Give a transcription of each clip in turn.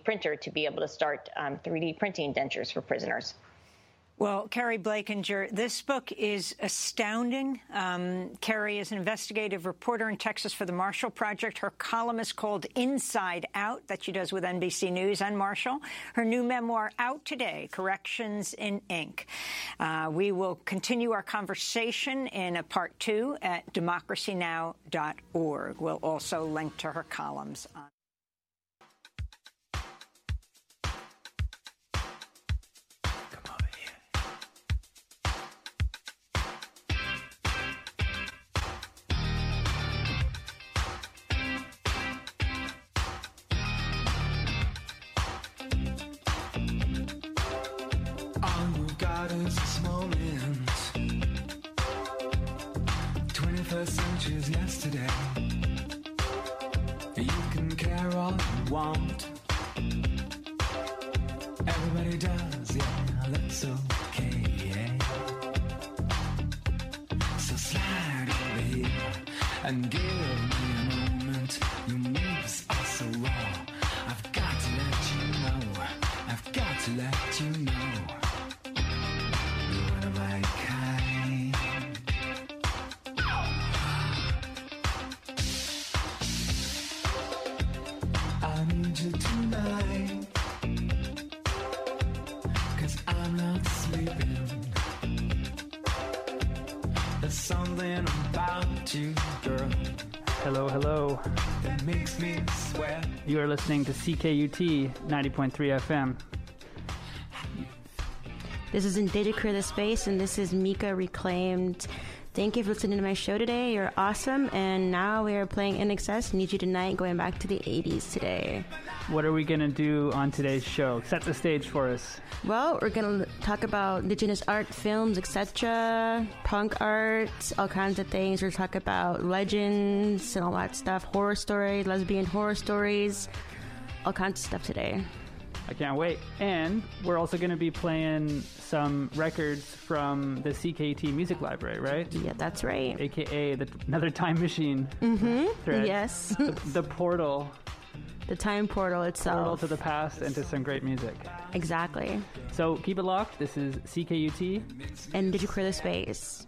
printer to be able to start 3D printing dentures for prisoners. Well, Keri Blakinger, this book is astounding. Keri is an investigative reporter in Texas for the Marshall Project. Her column is called Inside Out, that she does with NBC News and Marshall. Her new memoir out today, Corrections in Ink. We will continue our conversation in a part 2 at democracynow.org. We'll also link to her columns on is this moment. 21st century's yesterday. You can care all you want. Everybody does, yeah, that's okay, yeah. So slide over here and give me a moment. Your moves are so raw. I've got to let you know. I've got to let you know. Hello, hello. That makes me sweat. You are listening to CKUT 90.3 FM. This is Did Clear the Space, and this is Mika Reclaimed. Thank you for listening to my show today. You're awesome. And now we are playing INXS, Need You Tonight, going back to the 80s today. What are we going to do on today's show? Set the stage for us. Well, we're going to talk about indigenous art, films, etc., punk art, all kinds of things. We're talk about legends and all that stuff, horror stories, lesbian horror stories, all kinds of stuff today. I can't wait. And we're also going to be playing some records from the CKUT Music Library, right? Yeah, that's right. AKA another time machine. Thread. Yes. The portal. The time portal itself. Portal to the past and to some great music. Exactly. So keep it locked. This is CKUT. And Did You Clear the Space?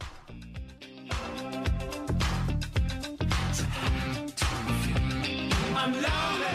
I'm lonely.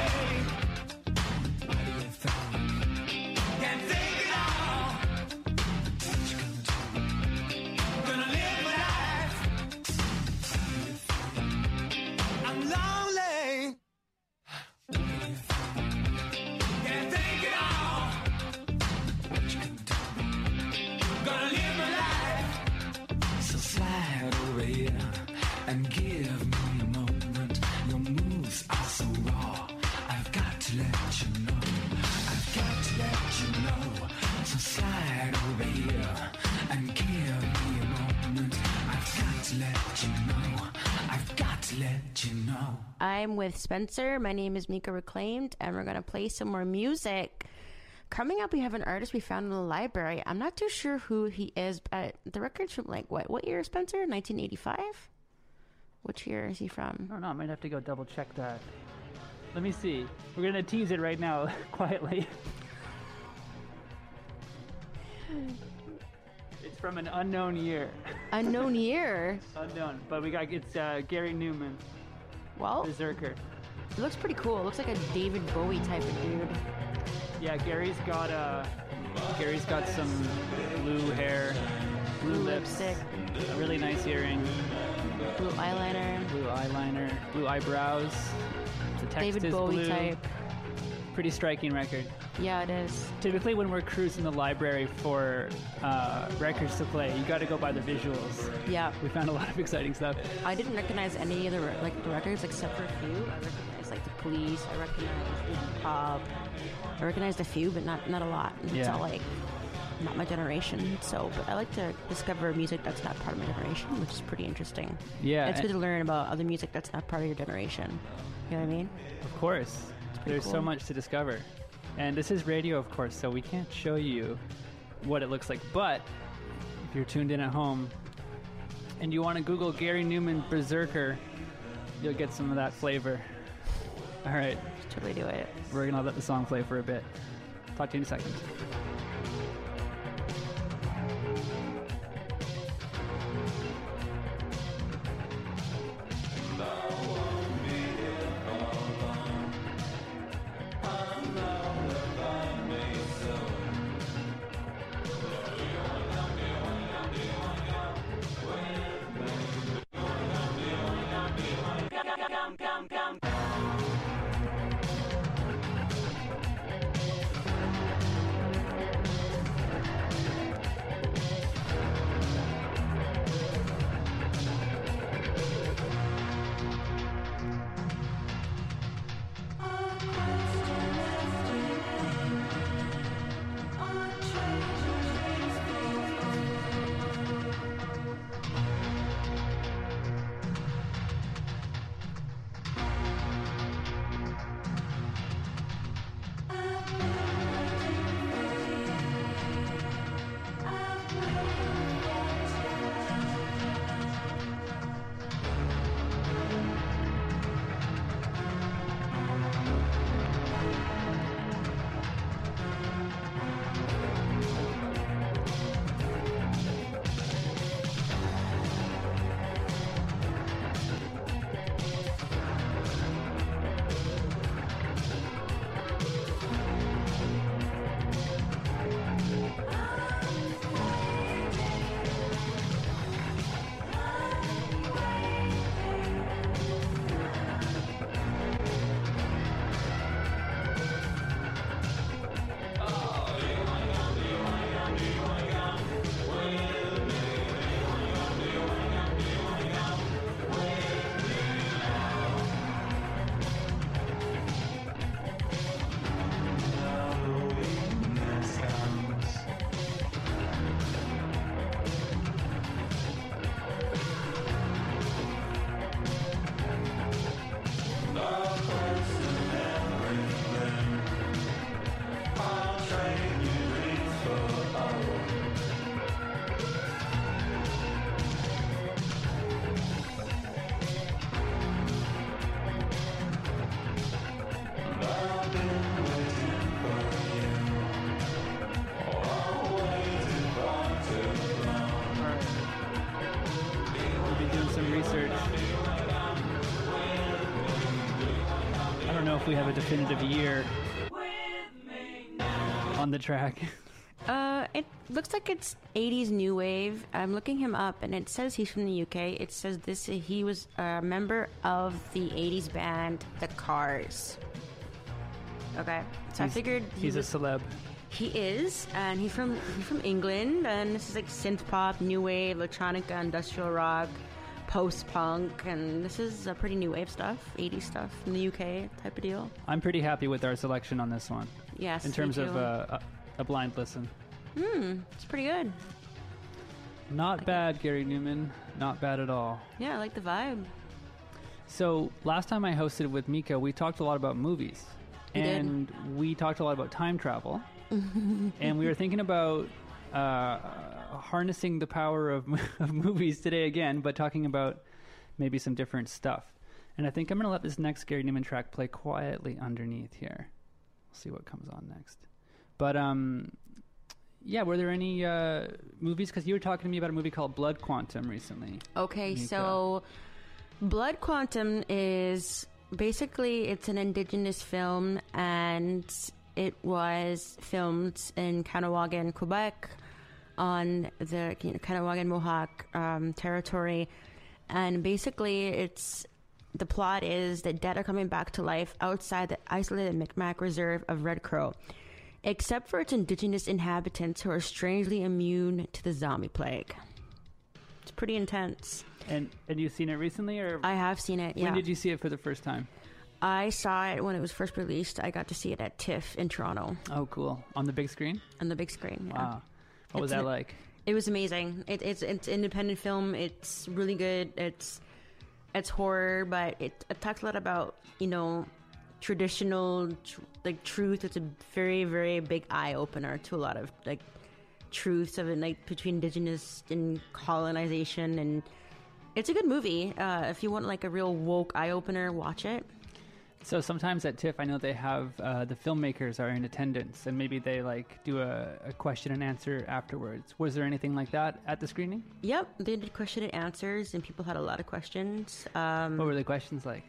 And give me a moment. Your moves are so raw. I've got to let you know. I've got to let you know. So slide over here and give me a moment. I've got to let you know. I've got to let you know. I'm with Spencer. My name is Mika Reclaimed, and we're going to play some more music. Coming up, we have an artist we found in the library. I'm not too sure who he is, but the record's from what year, Spencer? 1985? Which year is he from? I don't know. I might have to go double check that. Let me see. We're going to tease it right now, quietly. It's from an unknown year. Unknown year? Unknown. But it's Gary Newman. Well, Berserker. It looks pretty cool. It looks like a David Bowie type of dude. Yeah, Gary's got some blue hair, blue lipstick, a really nice earring. Blue eyeliner, blue eyebrows. The text David is Bowie blue. type. Pretty striking record. Yeah, it is. Typically, when we're cruising the library for records to play, you got to go by the visuals. Yeah, we found a lot of exciting stuff. I didn't recognize any of the records except for a few. I recognized the Police. I recognized Pop. I recognized a few, but not a lot. It's all not my generation. But I like to discover music that's not part of my generation, which is pretty interesting. Yeah, it's good to learn about other music that's not part of your generation. You know what I mean? Of course. There's so much to discover. And this is radio, of course, so we can't show you what it looks like. But if you're tuned in at home and you want to Google Gary Newman Berserker, you'll get some of that flavor. All right. Just totally do it. We're going to let the song play for a bit. Talk to you in a second. If we have a definitive year on the track. It looks like it's 80s new wave. I'm looking him up, and it says he's from the UK. It says he was a member of the 80s band The Cars. Okay, so I figured he's a celeb. He is, and he's from England, and this is like synth pop, new wave, electronica, industrial rock, post-punk, and this is a pretty new wave stuff, 80s stuff in the UK type of deal. I'm pretty happy with our selection on this one. Yes, in terms of a blind listen. It's pretty good. Not bad, Gary Newman. Not bad at all. Yeah, I like the vibe. So last time I hosted with Mika, we talked a lot about movies. We talked a lot about time travel. And we were thinking about harnessing the power of movies today again, but talking about maybe some different stuff. And I think I'm going to let this next Gary Newman track play quietly underneath here. We'll see what comes on next. But yeah, were there any movies? Because you were talking to me about a movie called Blood Quantum recently. Okay, Mika. So Blood Quantum is basically, it's an indigenous film, and it was filmed in Kahnawake, Quebec, on the Kahnawake Mohawk territory. And basically, the plot is that dead are coming back to life outside the isolated Micmac reserve of Red Crow, except for its indigenous inhabitants who are strangely immune to the zombie plague. It's pretty intense. And you've seen it recently, or I have seen it. Yeah. When did you see it for the first time? I saw it when it was first released. I got to see it at TIFF in Toronto. Oh, cool! On the big screen. On the big screen. Yeah. Wow. What was that like? It was amazing. It's independent film. It's really good. It's horror, but it talks a lot about, traditional truth. It's a very, very big eye opener to a lot of truths of it, between indigenous and colonization, and it's a good movie. If you want a real woke eye opener, watch it. So sometimes at TIFF, I know they have the filmmakers are in attendance, and maybe they like do a question and answer afterwards. Was there anything like that at the screening? Yep, they did question and answers, and people had a lot of questions. What were the questions like?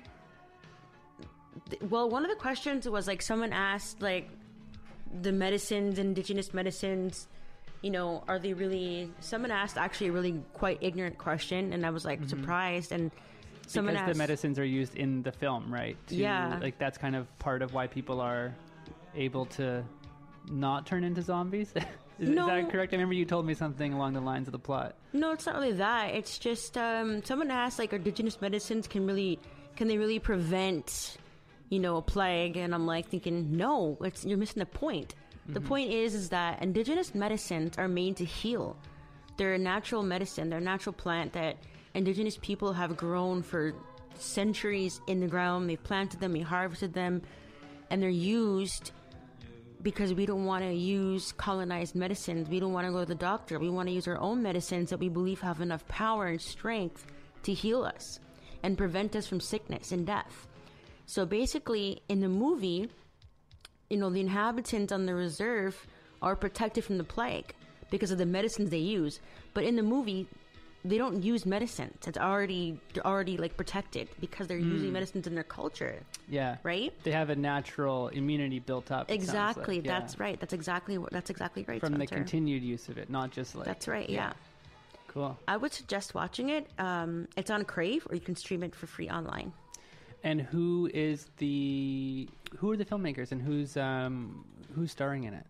Well, one of the questions was like someone asked like the medicines, indigenous medicines, you know, are they really? Someone asked actually a really quite ignorant question, and I was like surprised. And someone because asked, the medicines are used in the film, right? Yeah. Like that's kind of part of why people are able to not turn into zombies. Is that correct? I remember you told me something along the lines of the plot. No, it's not really that. It's just someone asked like, indigenous medicines can they really prevent, you know, a plague? And I'm like thinking, no, you're missing the point. The point is that indigenous medicines are made to heal. They're a natural medicine. They're a natural plant that indigenous people have grown for centuries in the ground. They've planted them, they harvested them, and they're used because we don't want to use colonized medicines. We don't want to go to the doctor. We want to use our own medicines that we believe have enough power and strength to heal us and prevent us from sickness and death. So basically, in the movie, you know, the inhabitants on the reserve are protected from the plague because of the medicines they use. But in the movie, they don't use medicines. They're already like protected because they're using medicines in their culture. Yeah. Right? They have a natural immunity built up. Exactly. Like. Yeah. That's right. That's exactly right. From the Spencer. continued use of it, not just like. That's right. Yeah. Cool. I would suggest watching it. It's on Crave, or you can stream it for free online. And who are the filmmakers, and who's starring in it?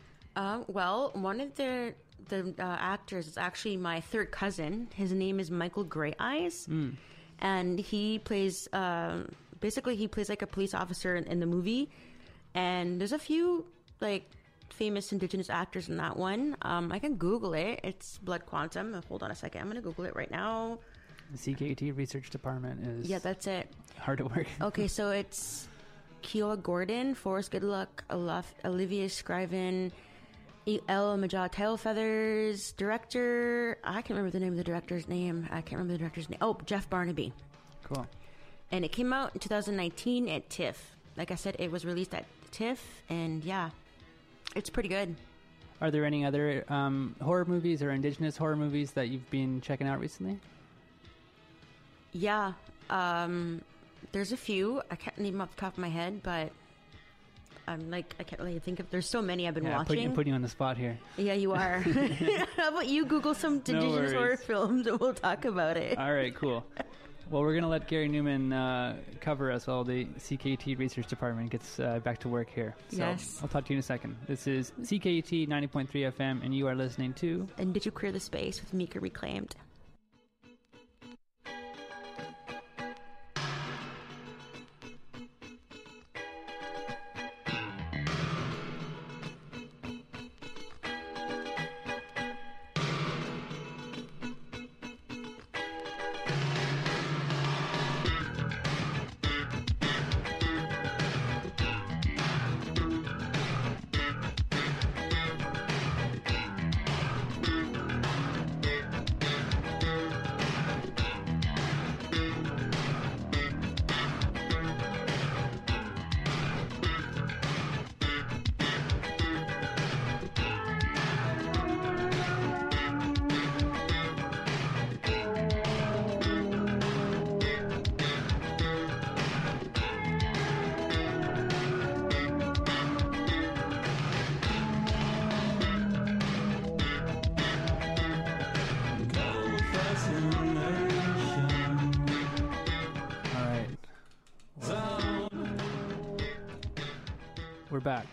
Well, one of the actors is actually my third cousin. His name is Michael Grey Eyes, and he plays he plays like a police officer in the movie. And there's a few like famous indigenous actors in that one. I can Google it. It's Blood Quantum. Hold on a second. I'm going to Google it right now. The CKT research department is that's it. Hard at work. Okay, so it's Kiowa Gordon, Forrest Goodluck, Olivia Scriven, El Majah Tailfeathers, director. I can't remember the name of the director's name. Oh, Jeff Barnaby. Cool. And it came out in 2019 at TIFF. Like I said, it was released at TIFF, and yeah, it's pretty good. Are there any other horror movies or indigenous horror movies that you've been checking out recently? Yeah, there's a few. I can't name them off the top of my head, but I can't really think of. There's so many I've been watching. I'm putting you on the spot here. Yeah, you are. How about you Google some indigenous horror films and we'll talk about it? All right, cool. Well, we're going to let Gary Newman cover us while the CKT research department gets back to work here. So yes. I'll talk to you in a second. This is CKT 90.3 FM, and you are listening to... And Did You Clear the Space with Mika Reclaimed. We're back.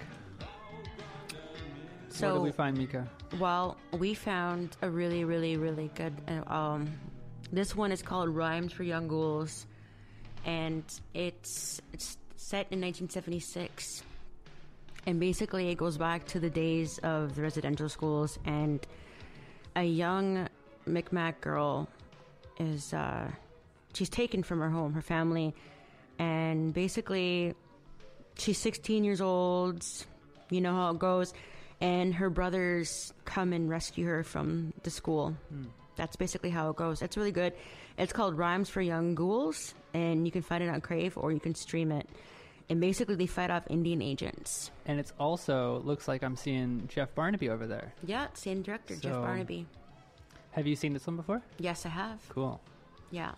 So, what did we find, Mika? Well, we found a really, really, really good... this one is called Rhymes for Young Ghouls, and it's set in 1976. And basically it goes back to the days of the residential schools, and a young Mi'kmaq girl is... she's taken from her home, her family, and basically... She's 16 years old, you know how it goes, and her brothers come and rescue her from the school. That's basically how it goes. It's really good. It's called Rhymes for Young Ghouls, and you can find it on Crave or you can stream it. And basically, they fight off Indian agents. And it's also looks like I'm seeing Jeff Barnaby over there. Yeah, same director, Jeff So- Barnaby. Have you seen this one before? Yes, I have. Cool. Yeah.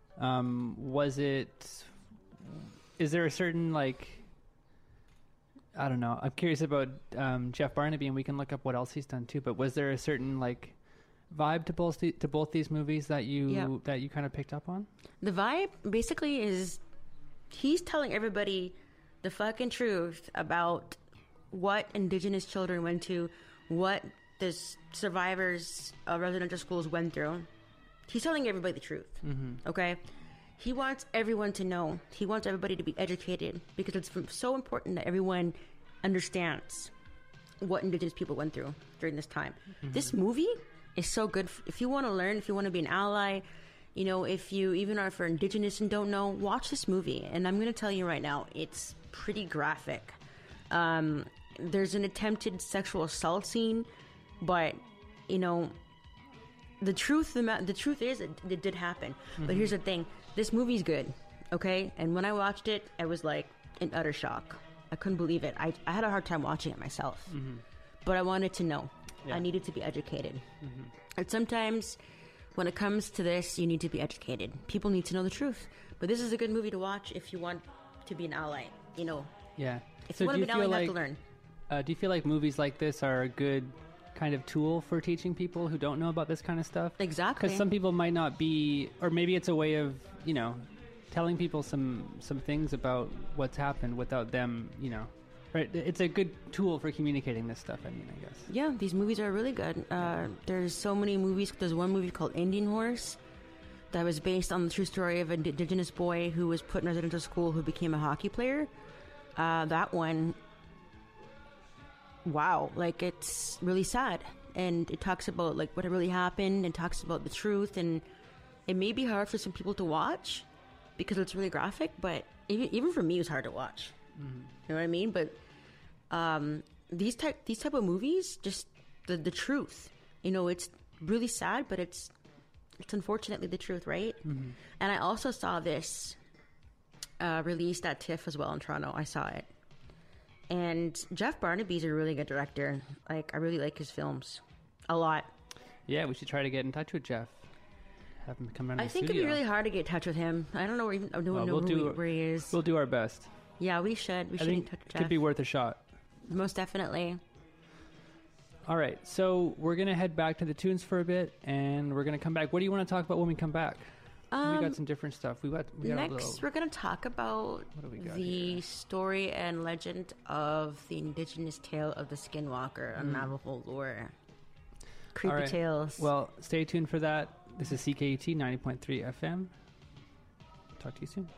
Was it? Is there a certain like? I don't know. I'm curious about Jeff Barnaby, and we can look up what else he's done too. But was there a certain like vibe to both these movies that you kind of picked up on? The vibe basically is he's telling everybody the fucking truth about what Indigenous children went to, what the survivors of residential schools went through. He's telling everybody the truth. Okay? He wants everyone to know. He wants everybody to be educated because it's so important that everyone understands what Indigenous people went through during this time. This movie is so good. If you want to learn, if you want to be an ally, you know, if you even are for Indigenous and don't know, watch this movie. And I'm going to tell you right now, it's pretty graphic. There's an attempted sexual assault scene, but, you know, the truth is it did happen. But here's the thing. This movie's good, okay? And when I watched it, I was like in utter shock. I couldn't believe it. I had a hard time watching it myself. But I wanted to know. Yeah. I needed to be educated. And sometimes when it comes to this, you need to be educated. People need to know the truth. But this is a good movie to watch if you want to be an ally, you know. Yeah. If you want to be an ally, you have to learn. Do you feel like movies like this are a good kind of tool for teaching people who don't know about this kind of stuff? Exactly. Because some people might not be, or maybe it's a way of, you know, telling people some things about what's happened without them, you know, right? It's a good tool for communicating this stuff, I mean, I guess. Yeah, these movies are really good. There's so many movies. There's one movie called Indian Horse that was based on the true story of an Indigenous boy who was put in residential school who became a hockey player. That one, wow, like it's really sad. And it talks about like what really happened and talks about the truth. And it may be hard for some people to watch because it's really graphic, but even for me, it's hard to watch. You know what I mean? But these type of movies, just the truth. You know, it's really sad, but it's unfortunately the truth, right? And I also saw this released at TIFF as well in Toronto. I saw it. And Jeff Barnaby's a really good director. Like, I really like his films a lot. Yeah, we should try to get in touch with Jeff. Have him come in the I think studio. it'd be really hard to get in touch with him. I don't know where he is. We'll do our best. Yeah, we should. We I should think touch it Jeff. could be worth a shot. Most definitely. All right, so we're going to head back to the tunes for a bit, and we're going to come back. What do you want to talk about when we come back? We got some different stuff. We got Next, a little... we're going to talk about What do we got the here? story and legend of the Indigenous tale of the Skinwalker on Navajo lore. Creepy All right. tales. Well, stay tuned for that. This is CKUT 90.3 FM. Talk to you soon.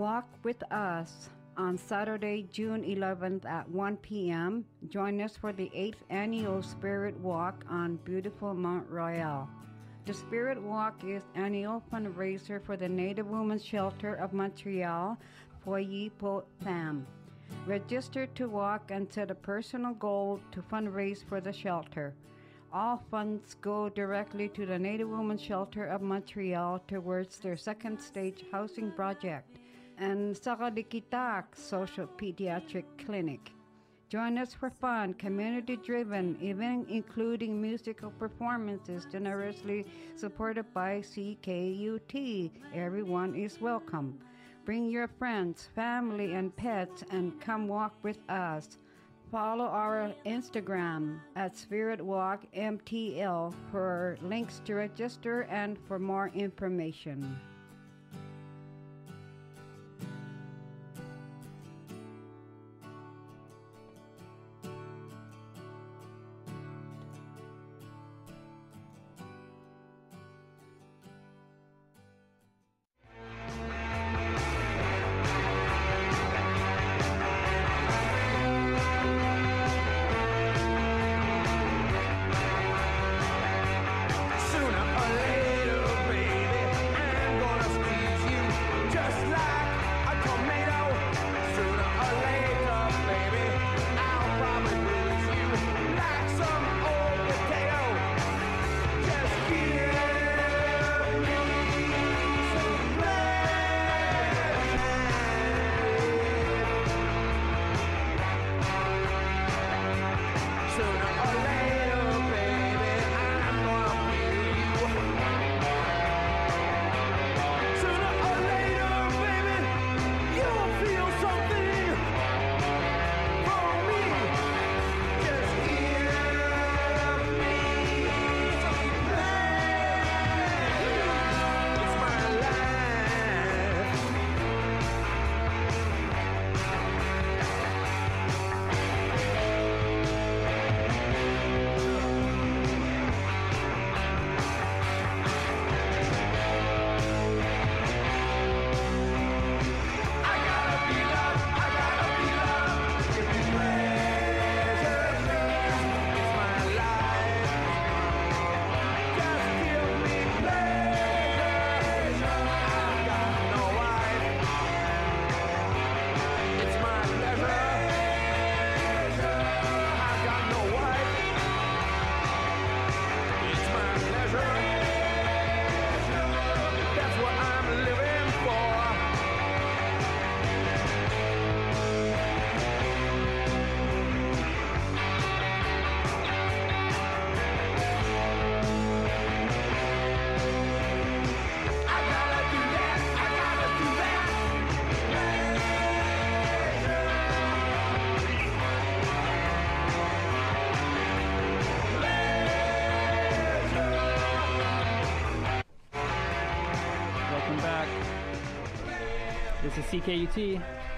Walk with Us on Saturday, June 11th at 1 p.m. Join us for the 8th annual Spirit Walk on beautiful Mount Royal. The Spirit Walk is an annual fundraiser for the Native Women's Shelter of Montreal, Foyer pour Femmes. Register to walk and set a personal goal to fundraise for the shelter. All funds go directly to the Native Women's Shelter of Montreal towards their second stage housing project and Sakalikitak Social Pediatric Clinic. Join us for fun, community-driven, event including musical performances generously supported by CKUT. Everyone is welcome. Bring your friends, family, and pets and come walk with us. Follow our Instagram at SpiritWalkMTL for links to register and for more information. This is CKUT.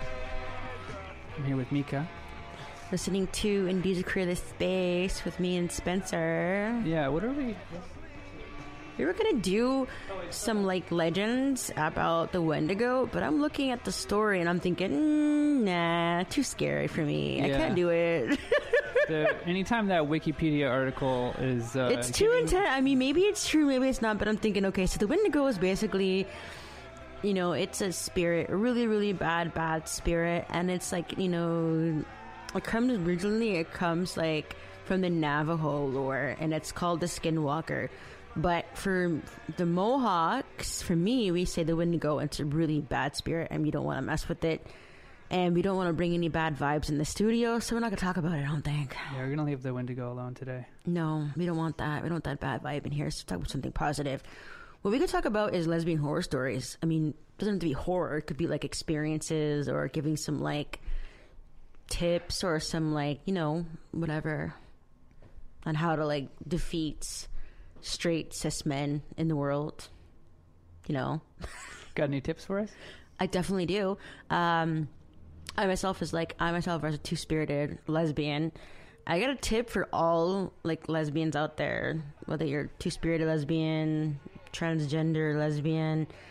I'm here with Mika. Listening to Indie's Creative Space with me and Spencer. Yeah, what are we... We were gonna do some like legends about the Wendigo, but I'm looking at the story and I'm thinking, nah, too scary for me. I can't do it. Anytime that Wikipedia article is... it's too intense. I mean, maybe it's true, maybe it's not, but I'm thinking, okay, so the Wendigo is basically... You know, it's a spirit, a really, really bad spirit. And it's like, you know, it comes like from the Navajo lore, and it's called the Skinwalker. But for the Mohawks, for me, we say the Wendigo, it's a really bad spirit, and we don't want to mess with it. And we don't want to bring any bad vibes in the studio, so we're not going to talk about it, I don't think. Yeah, we're going to leave the Wendigo alone today. No, we don't want that. We don't want that bad vibe in here, so talk about something positive. What we could talk about is lesbian horror stories. I mean, it doesn't have to be horror. It could be like experiences or giving some like tips or some like, you know, whatever on how to like defeat straight cis men in the world. You know? Got any tips for us? I definitely do. I myself as a two-spirited lesbian. I got a tip for all like lesbians out there, whether you're two-spirited lesbian, transgender lesbian,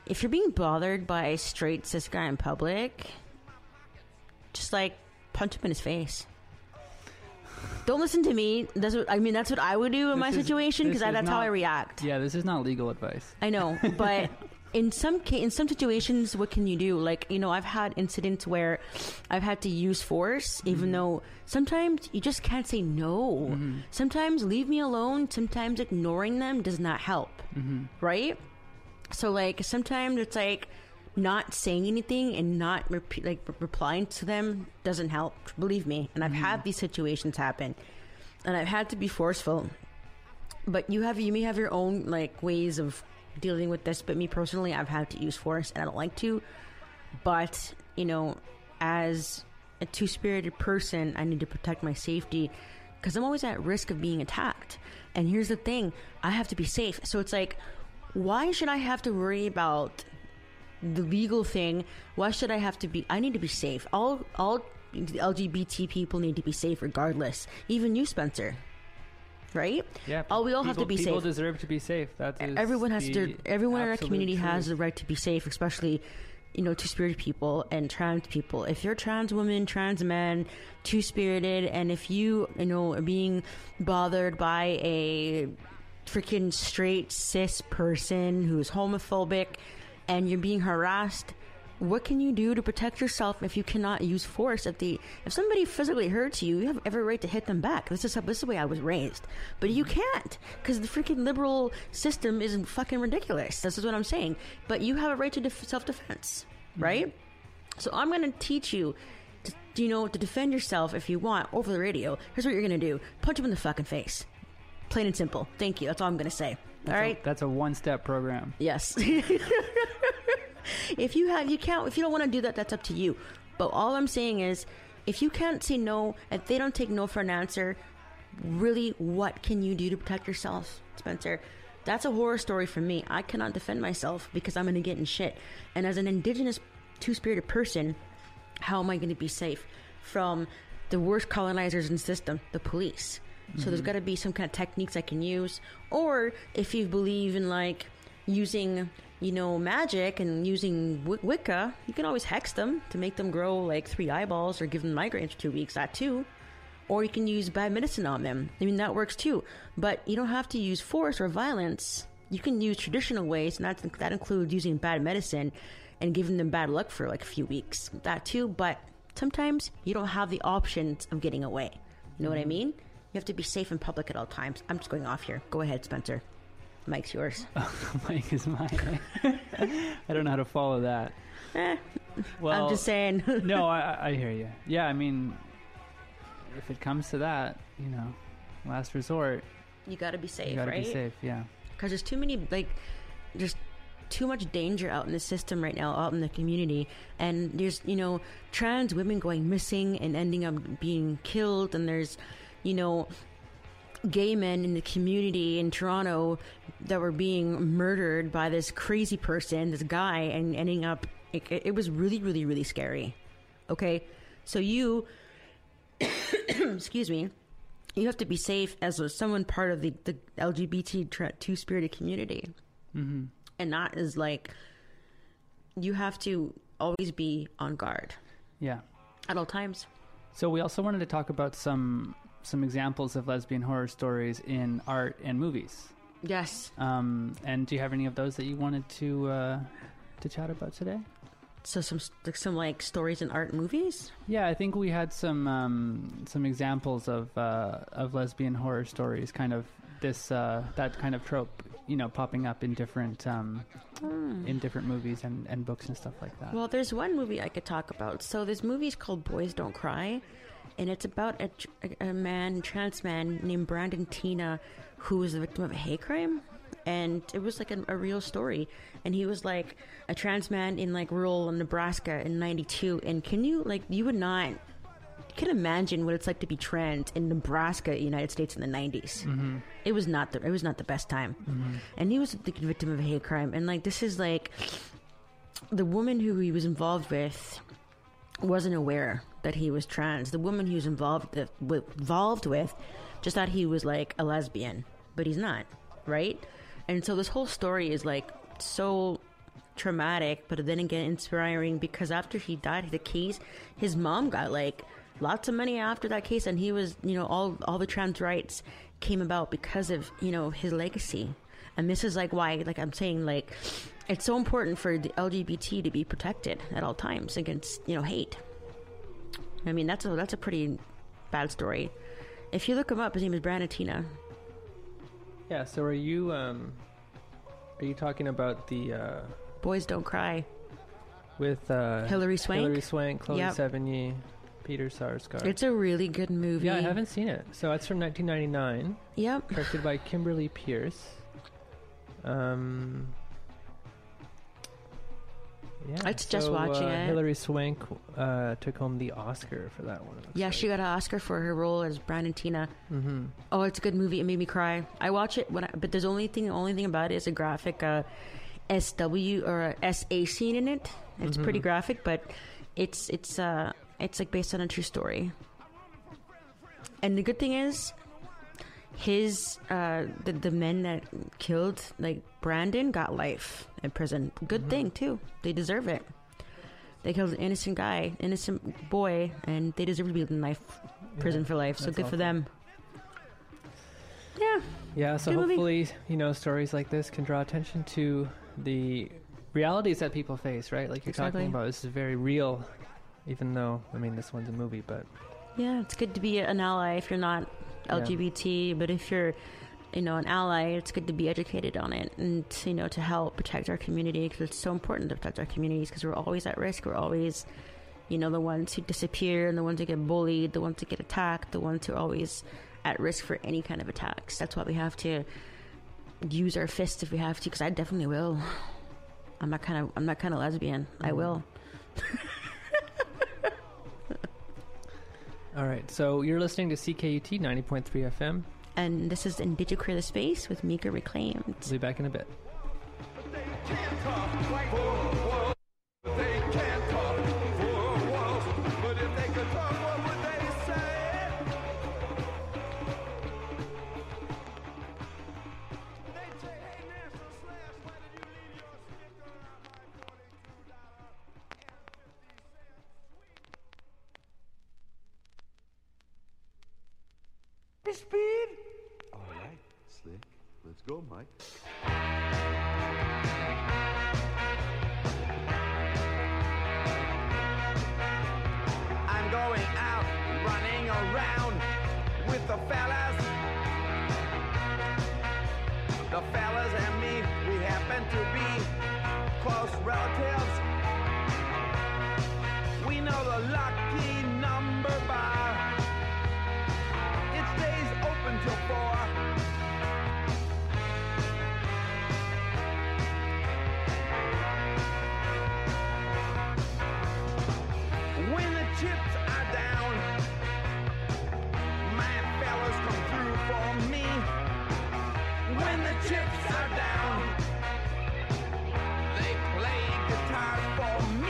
if you're being bothered by a straight cis guy in public, just like punch him in his face. Don't listen to me. That's what I would do in my situation, because that's how I react. Yeah, this is not legal advice. I know, but in some situations, what can you do? Like, I've had incidents where I've had to use force, even though sometimes you just can't say no. Sometimes leave me alone. Sometimes ignoring them does not help, right? So, like, sometimes it's like not saying anything and not replying to them doesn't help. Believe me. And I've had these situations happen, and I've had to be forceful. But you may have your own like ways of dealing with this. But me personally, I've had to use force, and I don't like to. But as a two-spirited person, I need to protect my safety, because I'm always at risk of being attacked. And here's the thing: I have to be safe. So it's like, why should I have to worry about the legal thing? Why should I have to be? I need to be safe. All LGBT people need to be safe regardless. Even you, Spencer. Right? Yeah. We all have to be safe. People deserve to be safe. Everyone in our community has the right to be safe, especially two-spirited people and trans people. If you're a trans woman, trans man, two-spirited, and if you are being bothered by a freaking straight cis person who's homophobic, and you're being harassed, what can you do to protect yourself if you cannot use force? If somebody physically hurts you, you have every right to hit them back. This is the way I was raised. But you can't, because the freaking liberal system is fucking ridiculous. This is what I'm saying. But you have a right to self-defense, right? So I'm going to teach you to defend yourself if you want over the radio. Here's what you're going to do. Punch him in the fucking face. Plain and simple. Thank you. That's all I'm going to say. All right? That's a one-step program. Yes. If you don't want to do that, that's up to you. But all I'm saying is, if you can't say no, if they don't take no for an answer, really, what can you do to protect yourself, Spencer? That's a horror story for me. I cannot defend myself because I'm going to get in shit. And as an Indigenous two-spirited person, how am I going to be safe from the worst colonizers in the system, the police? So there's got to be some kind of techniques I can use. Or if you believe in like using magic and using Wicca, you can always hex them to make them grow like 3 eyeballs, or give them migraines for 2 weeks. That too. Or you can use bad medicine on them. I mean, that works too. But you don't have to use force or violence. You can use traditional ways, and that includes using bad medicine and giving them bad luck for like a few weeks. That too. But sometimes you don't have the options of getting away. You know what I mean? You have to be safe in public at all times. I'm just going off here. Go ahead, Spencer. Mike's yours. Mike is mine. I don't know how to follow that. Well, I'm just saying. No, I hear you. Yeah, I mean, if it comes to that, last resort. You got to be safe, You got to right? be safe, yeah. Because there's too many, there's too much danger out in the system right now, out in the community. And there's, trans women going missing and ending up being killed. And there's, gay men in the community in Toronto that were being murdered by this crazy person, this guy, and ending up, it was really, really, really scary. Okay? So you, excuse me, you have to be safe as someone part of the LGBT two-spirited community. Mm-hmm. And that is like, you have to always be on guard. Yeah. At all times. So we also wanted to talk about some examples of lesbian horror stories in art and movies. Yes. And do you have any of those that you wanted to chat about today? So some stories in art and movies? Yeah, I think we had some examples of lesbian horror stories, kind of that kind of trope, popping up in different movies and books and stuff like that. Well, there's one movie I could talk about. So this movie is called Boys Don't Cry, and it's about a trans man named Brandon Tina, who was the victim of a hate crime. And it was like a real story. And he was like a trans man in like rural Nebraska in 92. And can you can imagine what it's like to be trans in Nebraska, United States in the 90s. Mm-hmm. It was not the best time. Mm-hmm. And he was the victim of a hate crime. And like, this is like, the woman who he was involved with wasn't aware that he was trans. The woman he was involved with just thought he was like a lesbian, but he's not, right? And so this whole story is like so traumatic, but then again inspiring, because after he died, the case, his mom got like lots of money after that case, and he was, all the trans rights came about because of, his legacy. And this is like why, like I'm saying, like it's so important for the LGBT to be protected at all times against, hate. I mean, that's a pretty bad story. If you look him up, his name is Brandon Teena. Yeah. So are you talking about the Boys Don't Cry with Hilary Swank? Hilary Swank, Chloe Sevigny, Peter Sarsgaard. It's a really good movie. Yeah, I haven't seen it. So it's from 1999. Yep. Directed by Kimberly Pierce. Yeah. It's just watching it. Hilary Swank took home the Oscar for that one. Yeah, she got an Oscar for her role as Brandon Teena. Mm-hmm. Oh, it's a good movie. It made me cry. I watch it but there's the only thing about it is a graphic SW or SA scene in it. It's pretty graphic, but it's like based on a true story. And the good thing is, his the men that killed like Brandon got life in prison. Good thing too. They deserve it. They killed an innocent boy, and they deserve to be in prison for life. So good awful for them. Yeah. Yeah. So good hopefully, stories like this can draw attention to the realities that people face. Right, like you're talking about. This is very real, even though this one's a movie, but. Yeah, it's good to be an ally if you're not LGBT, but if you're, an ally, it's good to be educated on it and, to help protect our community, because it's so important to protect our communities, because we're always at risk. We're always, the ones who disappear and the ones who get bullied, the ones who get attacked, the ones who are always at risk for any kind of attacks. That's why we have to use our fists if we have to, because I definitely will. I'm not kind of lesbian. I will. All right, so you're listening to CKUT 90.3 FM. And this is Indigenous Creative Space with Mika Reclaimed. We'll be back in a bit. Speed. All right, Slick. Let's go, Mike. I'm going out, running around with the fellas. The fellas and me, we happen to be close relatives. We know the lucky number bar. It stays open till 4. When the chips are down, my fellas come through for me. When the chips are down, they play guitar for me.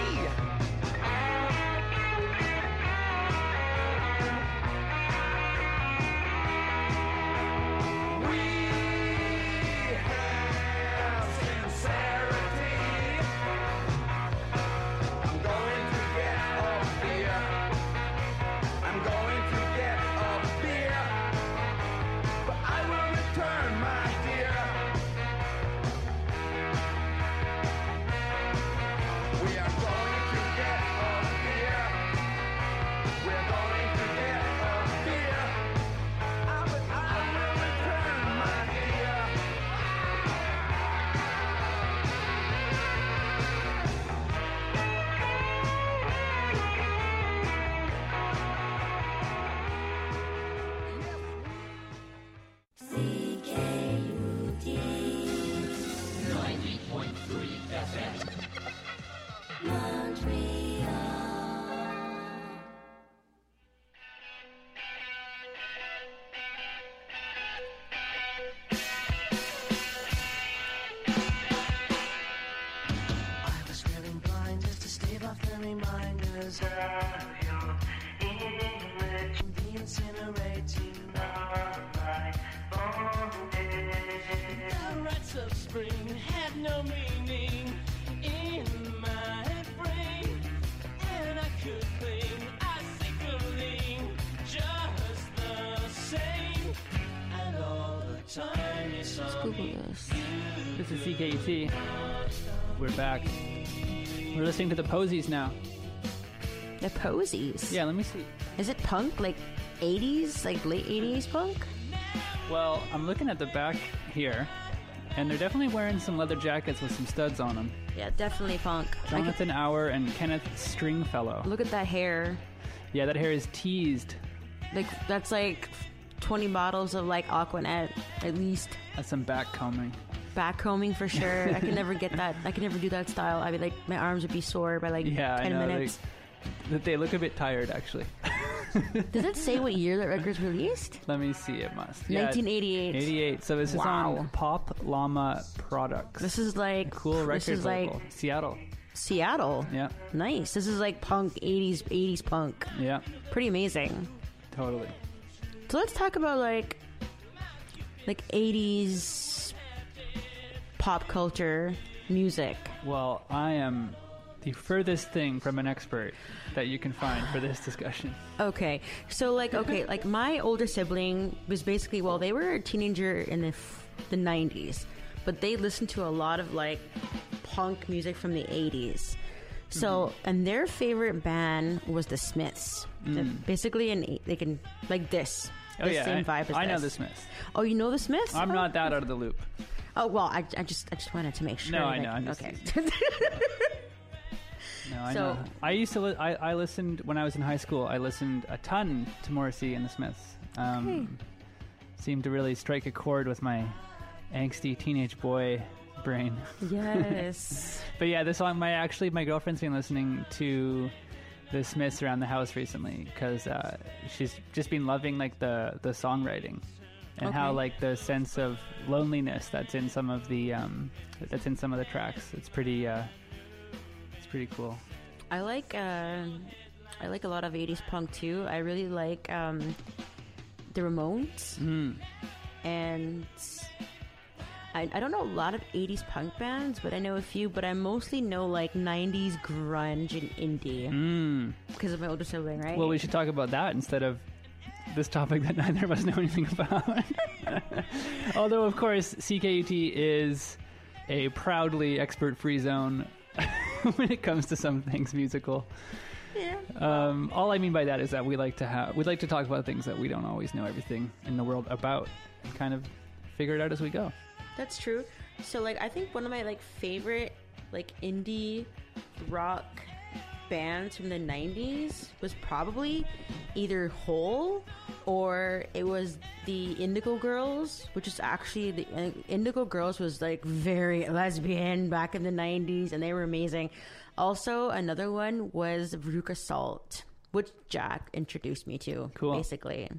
Of spring had no meaning in Let's Google this. This is CKUT. We're back. We're listening to the Posies now. The Posies? Yeah, let me see. Is it punk? Like 80s? Like late 80s punk? Well, I'm looking at the back here, and they're definitely wearing some leather jackets with some studs on them. Yeah, definitely punk. Jonathan Auer and Kenneth Stringfellow. Look at that hair. Yeah, that hair is teased. Like, that's like 20 bottles of like Aquanet, at least. That's some back combing. Back combing for sure. I could never get that. I could never do that style. I mean, like, my arms would be sore by like 10 minutes. They look a bit tired, actually. Does it say what year that record's released? Let me see. It must. 1988. 88. So this is on Pop Llama Products. This is like cool record label. Like Seattle. Seattle. Yeah. Nice. This is like punk 80s punk. Yeah. Pretty amazing. Totally. So let's talk about like 80s pop culture music. Well, I am the furthest thing from an expert that you can find for this discussion. Okay. So like my older sibling was basically, well, they were a teenager in the 90s, but they listened to a lot of like punk music from the 80s. So, and their favorite band was the Smiths. Basically, they can like this. Oh yeah, same vibe as I this. know the Smiths. Oh, you know the Smiths? I'm not that out of the loop. Oh well, I just wanted to make sure. No, I know. I'm just okay. No, I know. I used to. I listened when I was in high school. I listened a ton to Morrissey and the Smiths. Seemed to really strike a chord with my angsty teenage boy brain. Yes. But yeah, this song. My girlfriend's been listening to the Smiths around the house recently because she's just been loving like the songwriting and how like the sense of loneliness that's in some of the tracks. It's pretty cool. I like a lot of 80s punk too. I really like the Ramones. And I don't know a lot of 80s punk bands, but I know a few. But I mostly know like 90s grunge and indie because of my older sibling, right? Well, we should talk about that instead of this topic that neither of us know anything about. Although, of course, CKUT is a proudly expert-free zone when it comes to some things musical. Yeah. All I mean by that is that we like to talk about things that we don't always know everything in the world about, and kind of figure it out as we go. That's true. So, like, I think one of my like favorite like indie rock bands from the 90s was probably either Hole or it was the Indigo Girls, which is actually the Indigo Girls was like very lesbian back in the 90s and they were amazing. Also, another one was Veruca Salt, which Jack introduced me to. Cool. Basically.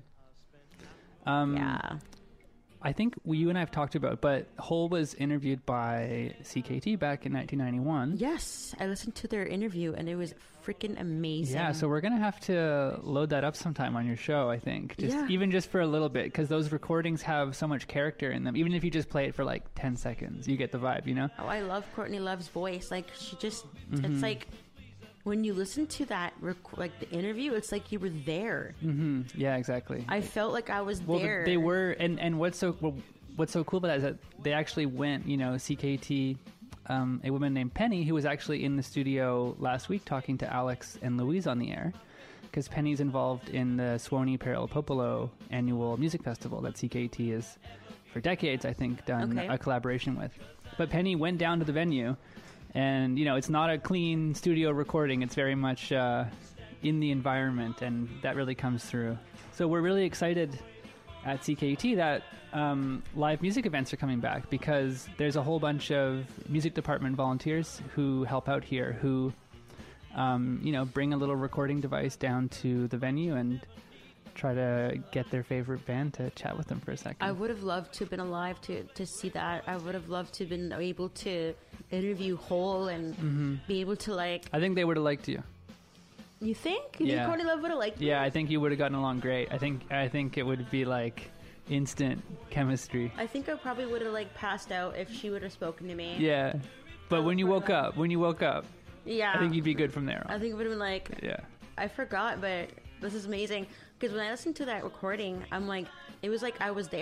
Yeah. I think you and I have talked about, but Hole was interviewed by CKT back in 1991. Yes, I listened to their interview and it was freaking amazing. Yeah, so we're going to have to load that up sometime on your show, I think. Even just for a little bit, because those recordings have so much character in them. Even if you just play it for like 10 seconds, you get the vibe, you know? Oh, I love Courtney Love's voice. Like, she just, it's like, when you listen to that, like the interview, it's like you were there. Yeah, exactly. I felt like I was there. They were, and what's so cool about that is that they actually went, CKT, a woman named Penny, who was actually in the studio last week talking to Alex and Louise on the air, because Penny's involved in the Suoni Parallelopopolo annual music festival that CKT has, for decades, I think, done a collaboration with. But Penny went down to the venue. And, it's not a clean studio recording. It's very much in the environment, and that really comes through. So we're really excited at CKUT that live music events are coming back, because there's a whole bunch of music department volunteers who help out here who, bring a little recording device down to the venue and try to get their favorite band to chat with them for a second. I would have loved to have been alive to see that. I would have loved to have been able to interview Hole and be able to I think they would have liked you. You think? You think Courtney Love would have liked me? Yeah, I think you would have gotten along great. I think it would be like instant chemistry. I think I probably would have passed out if she would have spoken to me. Yeah. But when you woke up, yeah, I think you'd be good from there on. I think it would have been yeah. I forgot, but this is amazing. Because when I listened to that recording, I'm like, it was like I was there.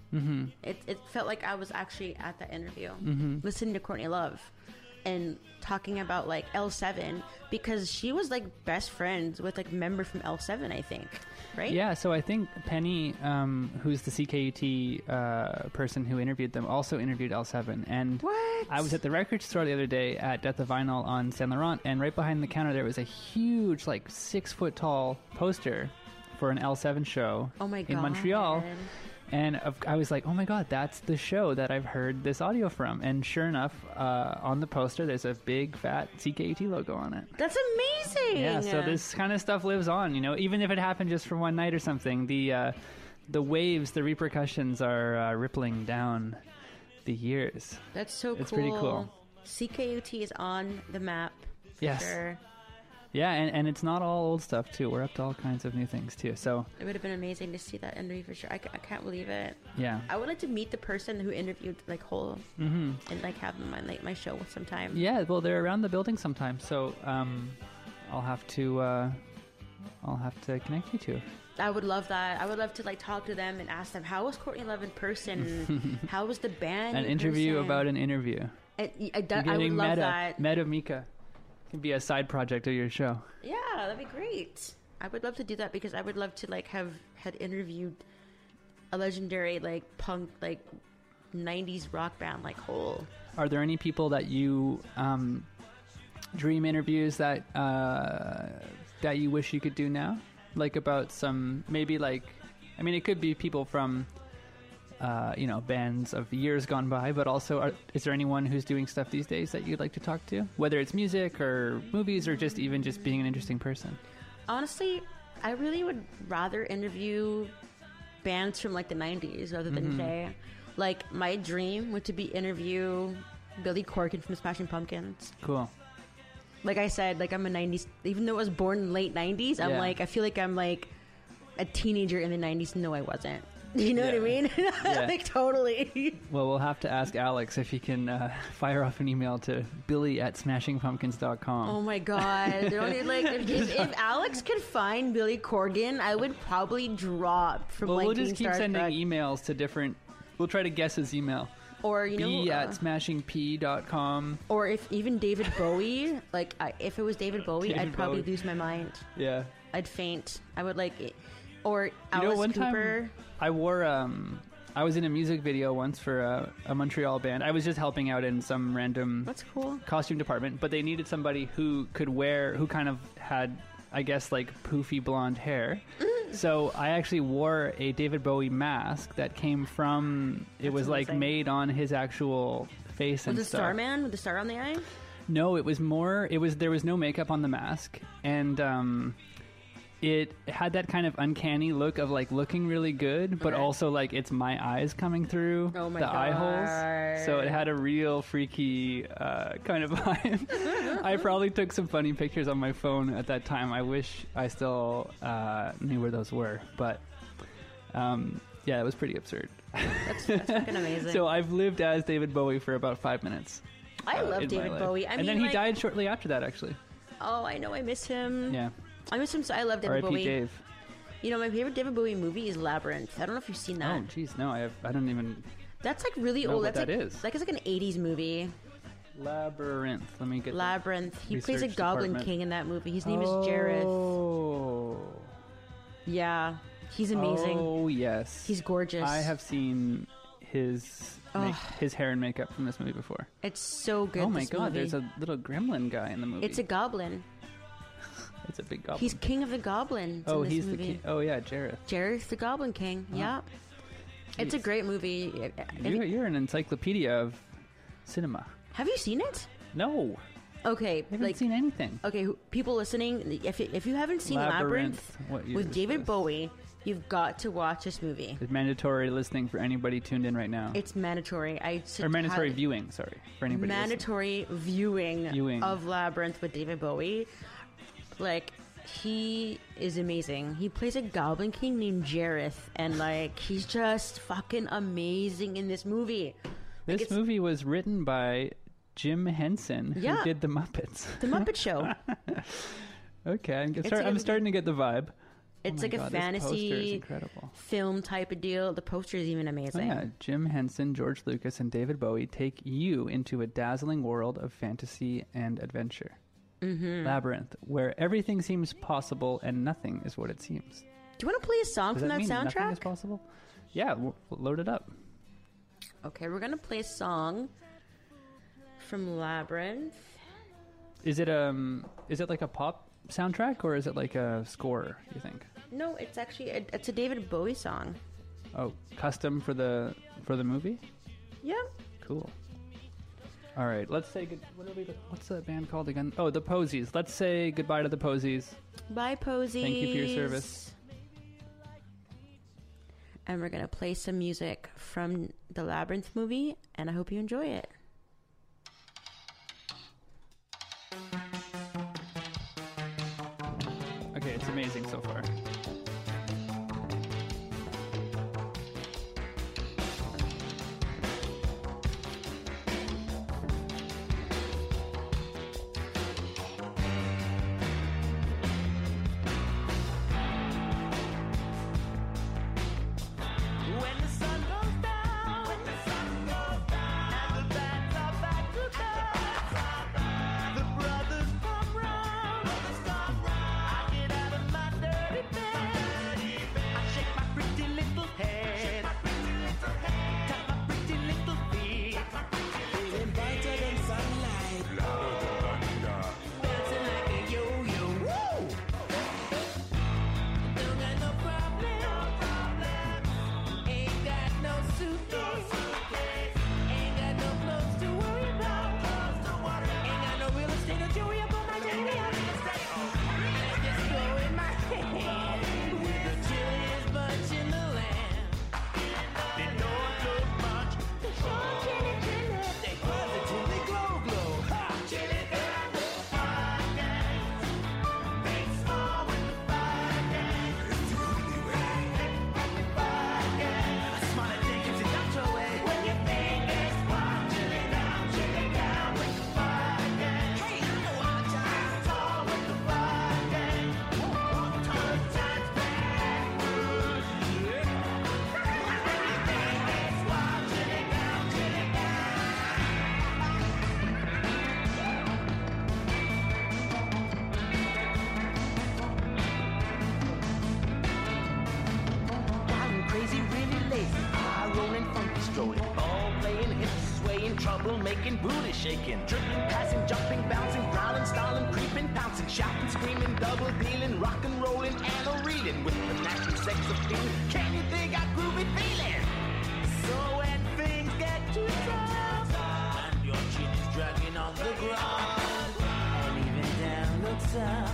Mm-hmm. It felt like I was actually at that interview, listening to Courtney Love and talking about like L7, because she was like best friends with like a member from L7, I think, right? Yeah, so I think Penny, who's the CKUT person who interviewed them, also interviewed L7. And What? I was at the record store the other day at Death of Vinyl on Saint Laurent, and right behind the counter there was a huge, like 6-foot tall poster for an L7 show Oh my in God. Montreal. And I was like, oh my God, that's the show that I've heard this audio from. And sure enough, on the poster, there's a big, fat CKUT logo on it. That's amazing. Yeah, so this kind of stuff lives on, you know, even if it happened just for one night or something. The waves, the repercussions are rippling down the years. That's so cool. It's pretty cool. CKUT is on the map. For Yes. Sure. Yeah, and it's not all old stuff, too. We're up to all kinds of new things, too. So, It would have been amazing to see that interview for sure. I can't believe it. yeah. I would like to meet the person who interviewed like Hole and like have them on like my show sometime. Yeah, well, they're around the building sometimes, so I'll have to connect you two. I would love that. I would love to like talk to them and ask them, how was Courtney Love in person? How was the band? An in interview person? about an interview. I You're would getting love meta. that. Meta Mika. Can be a side project of your show. Yeah, that'd be great. I would love to do that because I would love to like had interviewed a legendary like punk like 90s rock band like Hole. Are there any people that you dream interviews that you wish you could do now? Like about some, maybe like, I mean, it could be people from, bands of years gone by, but also is there anyone who's doing stuff these days that you'd like to talk to? Whether it's music or movies or just even just being an interesting person. Honestly, I really would rather interview bands from like the 90s rather than today. Like my dream would to be interview Billy Corgan from Smashing Pumpkins. Cool. Like I said, like I'm a 90s, even though I was born in late 90s, I'm Yeah. like, I feel like I'm like a teenager in the 90s. No, I wasn't. You know what I mean? Yeah. Like totally. Well, we'll have to ask Alex if he can fire off an email to billy@smashingpumpkins.com. Oh my God. They don't need, like, if Alex could find Billy Corgan, I would probably drop from Well, like we'll being just keep sending starstruck. emails to different. We'll try to guess his email. Or, you know, b@smashingp.com. or if even David Bowie, like if it was David Bowie, David I'd probably Bowie. lose my mind. Yeah. I'd faint. I would like it. Or You Alice know, one Cooper. time I wore I was in a music video once for a Montreal band. I was just helping out in some random That's cool. costume department, but they needed somebody who kind of had, I guess, like poofy blonde hair. So I actually wore a David Bowie mask that came from, it was like amazing. made on his actual face and With the stuff. Starman, with the star on the eye. No, there was no makeup on the mask, and it had that kind of uncanny look of like looking really good, but Okay. also like it's my eyes coming through Oh my the eye holes. God. So it had a real freaky kind of vibe. I probably took some funny pictures on my phone at that time. I wish I still knew where those were, but yeah, it was pretty absurd. That's fucking amazing. So I've lived as David Bowie for about 5 minutes. I love in my David life. Bowie. I and mean, then he like- died shortly after that, actually. Oh, I know. I miss him. Yeah. I miss him. So I love David R.I.P. Bowie. Dave. You know, my favorite David Bowie movie is Labyrinth. I don't know if you've seen that. Oh, jeez, no, I don't even That's like really know old. what That's that like is. like it's like an 80s movie. Labyrinth. Let me get Labyrinth. He the plays a research Goblin department. King in that movie. His name is Jareth. Oh. Yeah, he's amazing. Oh, yes. He's gorgeous. I have seen his hair and makeup from this movie before. It's so good. Oh my this god, movie. there's a little gremlin guy in the movie. It's a goblin. It's a big goblin. He's king of the goblins. Oh, in this he's movie. the king. Oh yeah, Jareth. Jareth the Goblin King. Yeah, it's a Jeez. great movie. You're an encyclopedia of cinema. Have you seen it? No, Okay, I haven't seen anything. Okay, people listening, if you haven't seen Labyrinth What year with is David this? Bowie, you've got to watch this movie. It's mandatory listening for anybody tuned in right now. It's mandatory. Or mandatory viewing, sorry, for anybody listening. Mandatory viewing Viewing. of Labyrinth with David Bowie. Like, he is amazing. He plays a Goblin King named Jareth, and like he's just fucking amazing in this movie. This it's- movie was written by Jim Henson, Yeah. who did The Muppets. The Muppet Show. Okay, a I'm good starting to get the vibe. It's like a fantasy film type of deal. The poster is even amazing. Oh, yeah. Jim Henson, George Lucas, and David Bowie take you into a dazzling world of fantasy and adventure. Labyrinth, where everything seems possible and nothing is what it seems. Do you want to play a song from that soundtrack? Nothing is possible? Yeah, we'll load it up. Okay, we're going to play a song from Labyrinth. Is it like a pop soundtrack or is it like a score, you think? No, it's actually it's a David Bowie song. Oh, custom for the movie? Yeah. Cool. All right, let's say what's that band called again? Oh, the Posies. Let's say goodbye to the Posies. Bye, Posies. Thank you for your service. And we're going to play some music from the Labyrinth movie, and I hope you enjoy it. Okay, it's amazing so far. Making booty shaking, dribbling, passing, jumping, bouncing, growling, stalling, creeping, pouncing, shouting, screaming, double dealing, rock and rolling, and a reeling with the natural sex appeal. Can you dig our groovy feeling? So when things get too tough and your chin is dragging on the ground, and even down looks up,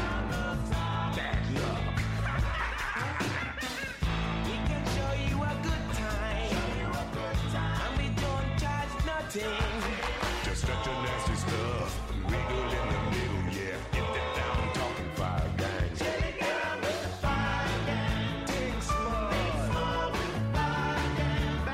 bad luck. We can show you a good time, and we don't charge nothing. Just such a nasty stuff. Wiggle in the middle, yeah. Get that down, talking five gangs. Take it out with the five gangs. Take small with the five gangs.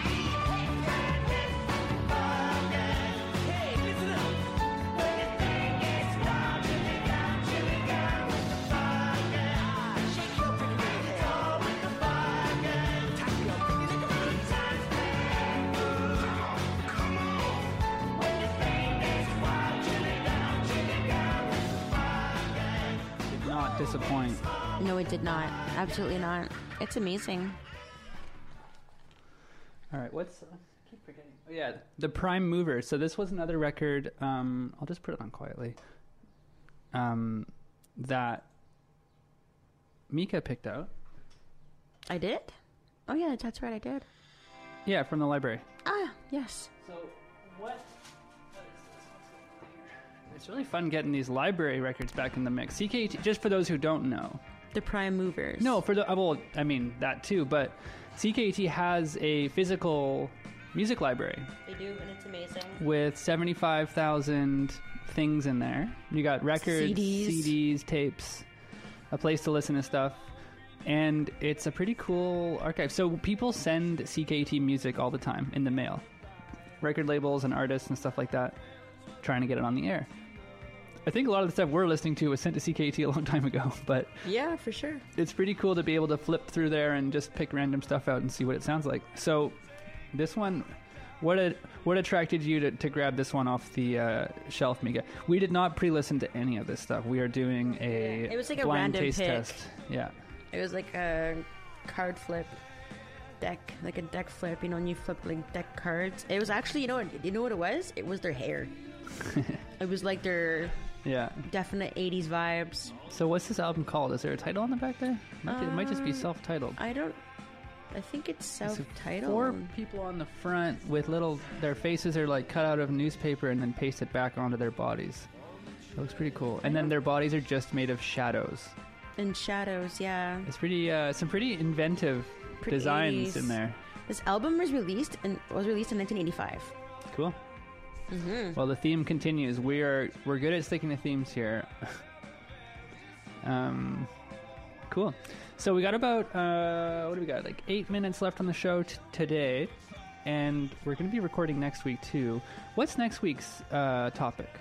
Hey, listen up. When you think it's wrong, chill it down with the five gangs. Shake your pretty little head. All with the five gangs. Tap your pretty little feet. Times bad. Come on. When you think it's wrong, chill it down with the five gangs. Did not disappoint. No, it did not. Absolutely not. It's amazing. All right, I keep forgetting. Oh yeah, the Prime Mover. So this was another record. I'll just put it on quietly. That Mika picked out. I did? Oh, yeah, that's right, I did. Yeah, from the library. Ah, yes. So what? It's really fun getting these library records back in the mix. CKT, just for those who don't know. The Prime Movers. No, for the well, I mean that too, but CKT has a physical music library. They do, and it's amazing. With 75,000 things in there. You got records, CDs, tapes, a place to listen to stuff, and it's a pretty cool archive. So people send CKT music all the time in the mail. Record labels and artists and stuff like that, trying to get it on the air. I think a lot of the stuff we're listening to was sent to CKT a long time ago, but Yeah, for sure. it's pretty cool to be able to flip through there and just pick random stuff out and see what it sounds like. So this one, what attracted you to grab this one off the shelf, Mika? We did not pre-listen to any of this stuff. We are doing It was like a blind random taste pick. test. Yeah. It was like a card flip deck, like a deck flip, and you flip like deck cards. It was actually, you know what it was? It was their hair. It was like their Yeah. definite 80s vibes. So what's this album called? Is there a title on the back there? It might just be self-titled. I think it's So self-titled. 4 people on the front with their faces are like cut out of newspaper and then pasted back onto their bodies. It looks pretty cool. And then their bodies are just made of shadows. And shadows, yeah. It's pretty, some pretty inventive Pretty designs 80s. in there. This album was released in 1985. Cool. Well, the theme continues. We're good at sticking to themes here. Cool. So we got about what do we got? Like 8 minutes left on the show today, and we're going to be recording next week too. What's next week's topic?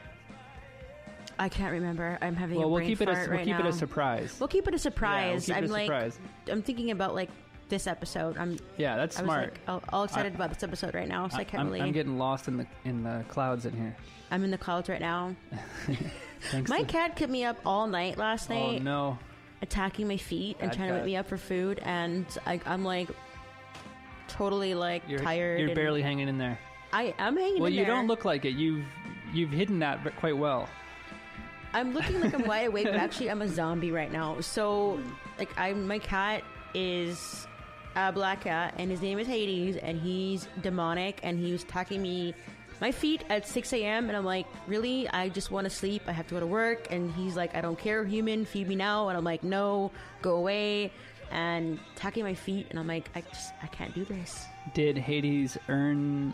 I can't remember. I'm having Well, a we'll brain keep it fart right it a now. surprise. We'll keep it a surprise. Yeah, we'll I'm keep it a like, surprise. I'm thinking about like this episode. Yeah, that's I smart. was like all excited about this episode right now, so I can't really. I'm getting lost in the clouds in here. I'm in the clouds right now. Thanks. My cat kept me up all night last Oh night, no. attacking my feet and Bad trying to cat. wake me up for food, and I'm like totally like You're tired. You're and barely hanging in there. I'm hanging Well, in you there. don't look like it. You've hidden that quite well. I'm looking like I'm wide awake, but actually I'm a zombie right now. So, like, my cat is a black cat, and his name is Hades, and he's demonic, and he was attacking me, my feet at 6 a.m., and I'm like, really? I just want to sleep. I have to go to work. And he's like, I don't care, human, feed me now. And I'm like, no, go away. And attacking my feet, and I'm like, I can't do this. Did Hades earn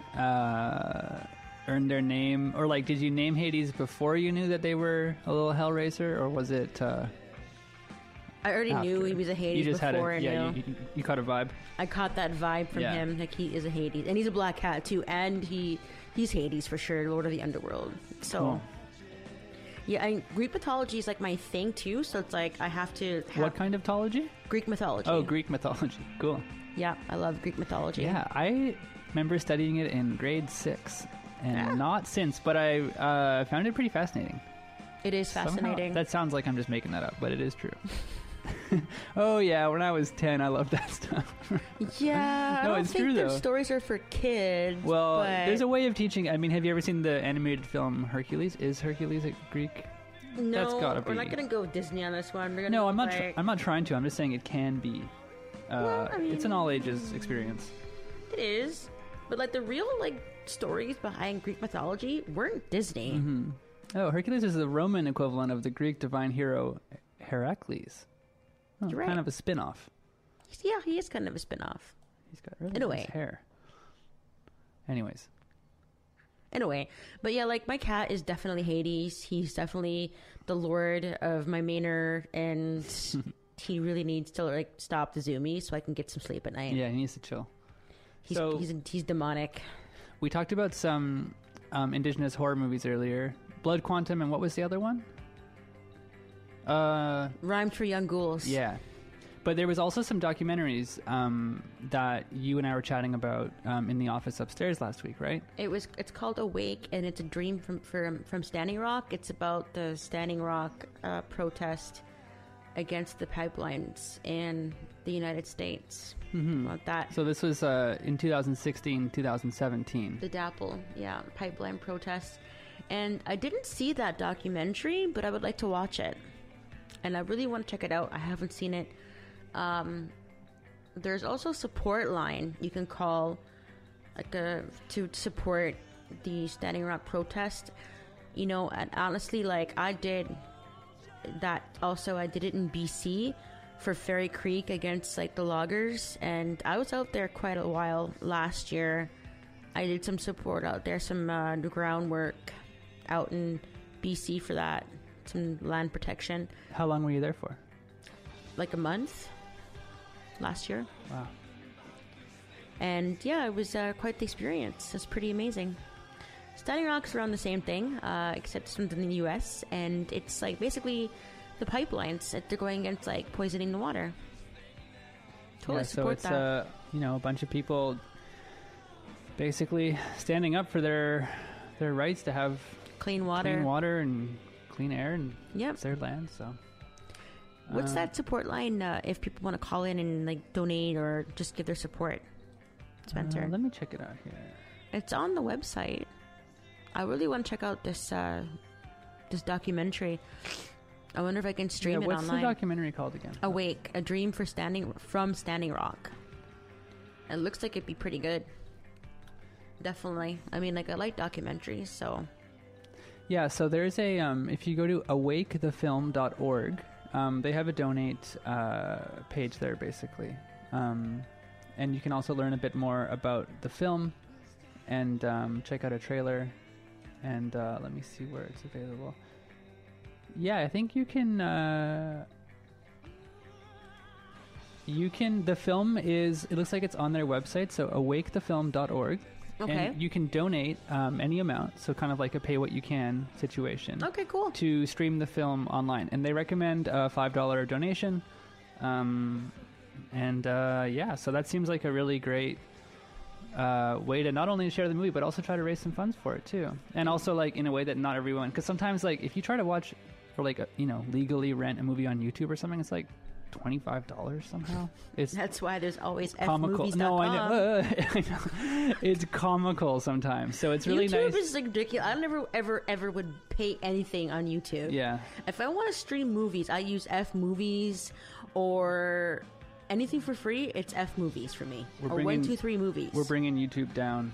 their name, or like did you name Hades before you knew that they were a little Hellraiser, or was it I already knew after? he was a Hades You just before had I it. Yeah, knew. you caught a vibe. I caught that vibe from Yeah. him. Like, he is a Hades, and he's a black cat too, and he's Hades for sure, Lord of the Underworld. So, Cool. yeah, Greek mythology is like my thing too. So it's like I have to have What kind of mythology? Greek mythology. Oh, Greek mythology. Cool. Yeah, I love Greek mythology. Yeah, I remember studying it in grade 6, and not since, but I found it pretty fascinating. It is Somehow- fascinating. that sounds like I'm just making that up, but it is true. Oh yeah, when I was 10, I loved that stuff. Yeah, I No, don't it's think true, their though. stories are for kids. Well, but there's a way of teaching. I mean, have you ever seen the animated film Hercules? Is Hercules a Greek? no, that's gotta we're be. not gonna go with Disney on this one. We're gonna No, go I'm not. like- I'm not trying to. I'm just saying it can be. Well, I It's an mean- all ages experience. It is, but like the real like stories behind Greek mythology weren't Disney. Mm-hmm. Oh, Hercules is the Roman equivalent of the Greek divine hero Heracles. Oh, You're right. Kind of a spin-off. Yeah, he is kind of a spin-off. He's got really In a nice way. hair. Anyways, Anyway, but yeah, like my cat is definitely Hades. He's definitely the lord of my manor, and he really needs to like stop the zoomies so I can get some sleep at night. yeah, he needs to chill. he's so- he's demonic. We talked about some indigenous horror movies earlier. Blood Quantum, and what was the other one? Rhyme for Young Ghouls. Yeah. But there was also some documentaries that you and I were chatting about in the office upstairs last week, right? It's called Awake, and it's a dream from Standing Rock. It's about the Standing Rock protest against the pipelines in the United States. About that. So this was in 2016, 2017. The DAPL, yeah, pipeline protest. And I didn't see that documentary, but I would like to watch it. And I really want to check it out. I haven't seen it. There's also a support line you can call to support the Standing Rock protest. You know, and honestly, like I did that also. I did it in BC for Ferry Creek against like the loggers, and I was out there quite a while last year. I did some support out there, some groundwork out in BC for that, some land protection. How long were you there for? Like a month last year. Wow. And yeah, it was quite the experience. It's pretty amazing. Standing Rock's around the same thing, except it's in the U.S., and it's like basically the pipelines that they're going against, like poisoning the water. Totally support that. So it's a bunch of people basically standing up for their rights to have clean water and clean air, and it's their land. So what's that support line if people want to call in and like donate or just give their support, Spencer? Let me check it out here. It's on the website. I really want to check out this documentary. I wonder if I can stream it online. What's the documentary called again? Awake, a dream from Standing Rock. It looks like it'd be pretty good. Definitely. I mean, like, I like documentaries, so. Yeah, so there's a, if you go to awakethefilm.org, they have a donate page there, basically. And you can also learn a bit more about the film and check out a trailer. And let me see where it's available. Yeah, I think you can... the film is... It looks like it's on their website, so awakethefilm.org. Okay. And you can donate any amount, so kind of like a pay-what-you-can situation. Okay, cool. To stream the film online. And they recommend a $5 donation. So that seems like a really great way to not only share the movie, but also try to raise some funds for it, too. And also, like, in a way that not everyone... Because sometimes, like, if you try to watch... or like legally rent a movie on YouTube or something, it's like $25 somehow. That's why there's always comical. fmovies.com. No, I know. It's comical sometimes, so it's really YouTube nice. is like ridiculous. I never ever would pay anything on YouTube. Yeah. If I want to stream movies, I use F-Movies or anything for free. It's F-Movies for me. Or 123 Movies. We're bringing YouTube down.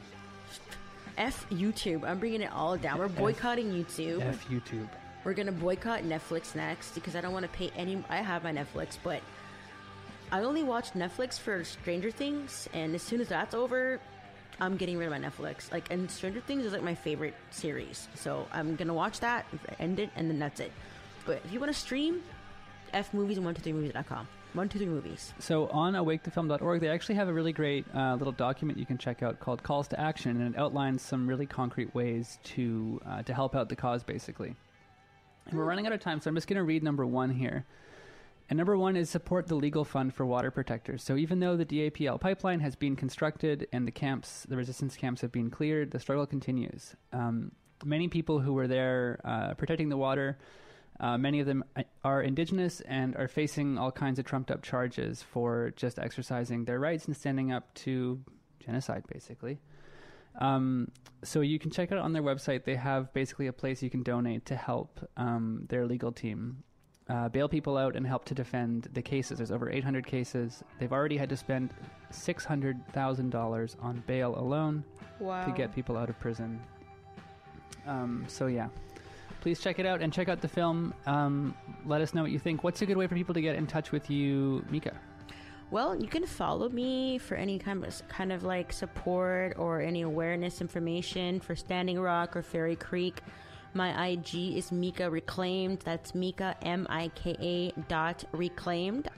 F YouTube. I'm bringing it all down. We're boycotting YouTube. F YouTube. We're going to boycott Netflix next because I don't want to pay any... I have my Netflix, but I only watch Netflix for Stranger Things, and as soon as that's over, I'm getting rid of my Netflix. Like, and Stranger Things is like my favorite series, so I'm going to watch that, end it, and then that's it. But if you want to stream, F-Movies and 123movies.com. 123 Movies. So on awakethefilm.org, they actually have a really great little document you can check out called Calls to Action, and it outlines some really concrete ways to help out the cause, basically. And we're running out of time, so I'm just going to read number 1 here. And number 1 is support the legal fund for water protectors. So even though the DAPL pipeline has been constructed and the resistance camps have been cleared, the struggle continues. Many people who were there protecting the water, many of them are indigenous and are facing all kinds of trumped-up charges for just exercising their rights and standing up to genocide, basically. So you can check it out on their website. They have basically a place you can donate to help their legal team bail people out and help to defend the cases. There's over 800 cases. They've already had to spend $600,000 on bail alone to get people out of prison. So yeah, please check it out and check out the film. Let us know what you think. What's a good way for people to get in touch with you, Mika? Well, you can follow me for any kind of like support or any awareness information for Standing Rock or Fairy Creek. My IG is Mika Reclaimed. That's Mika, MIKA .reclaimed,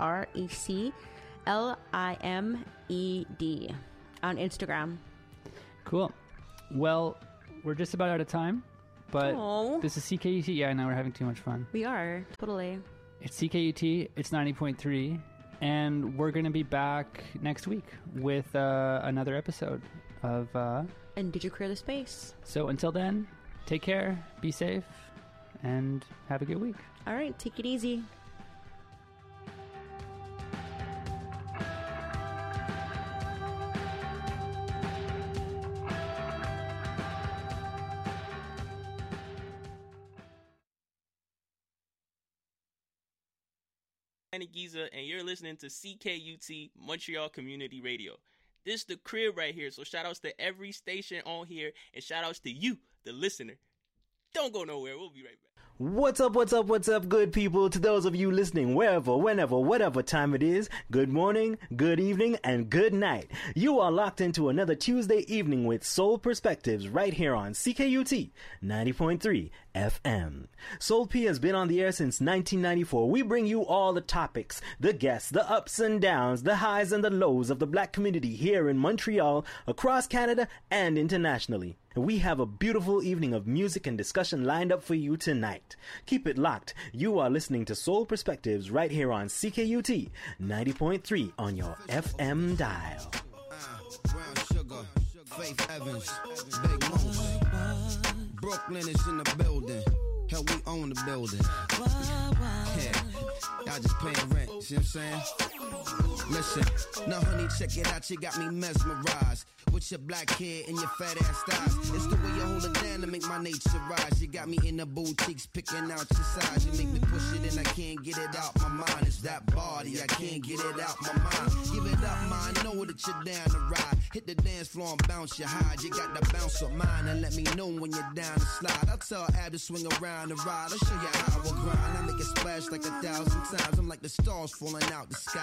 RECLIMED on Instagram. Cool. Well, we're just about out of time, but this is CKUT. Yeah, I know we're having too much fun. We are, totally. It's CKUT. It's 90.3. And we're going to be back next week with another episode of... And Did You Clear the Space? So until then, take care, be safe, and have a good week. All right, take it easy. Giza, and you're listening to CKUT Montreal Community Radio. This is the crib right here, so shout outs to every station on here, and shout outs to you, the listener. Don't go nowhere, we'll be right back. What's up, good people? To those of you listening, wherever, whenever, whatever time it is, good morning, good evening, and good night. You are locked into another Tuesday evening with Soul Perspectives right here on CKUT 90.3 FM. Soul P has been on the air since 1994. We bring you all the topics, the guests, the ups and downs, the highs and the lows of the black community here in Montreal, across Canada, and internationally. We have a beautiful evening of music and discussion lined up for you tonight. Keep it locked. You are listening to Soul Perspectives right here on CKUT 90.3 on your FM dial. Brown Sugar, Faith Evans, Big Moose. Brooklyn is in the building. Hell, we own the building. Yeah, y'all just paying rent. See what I'm saying? Listen, now honey, check it out. You got me mesmerized with your black hair and your fat ass thighs. It's the way you hold it down to make my nature rise. You got me in the boutiques picking out your size. You make me push it and I can't get it out my mind. It's that body, I can't get it out my mind. Give it up, man. I know that you're down to ride. Hit the dance floor and bounce your hide. You got the bounce of mine and let me know when you're down to slide. I'll tell Ab to swing around and ride. I'll show you how I will grind. I make it splash like 1,000 times. I'm like the stars falling out the sky.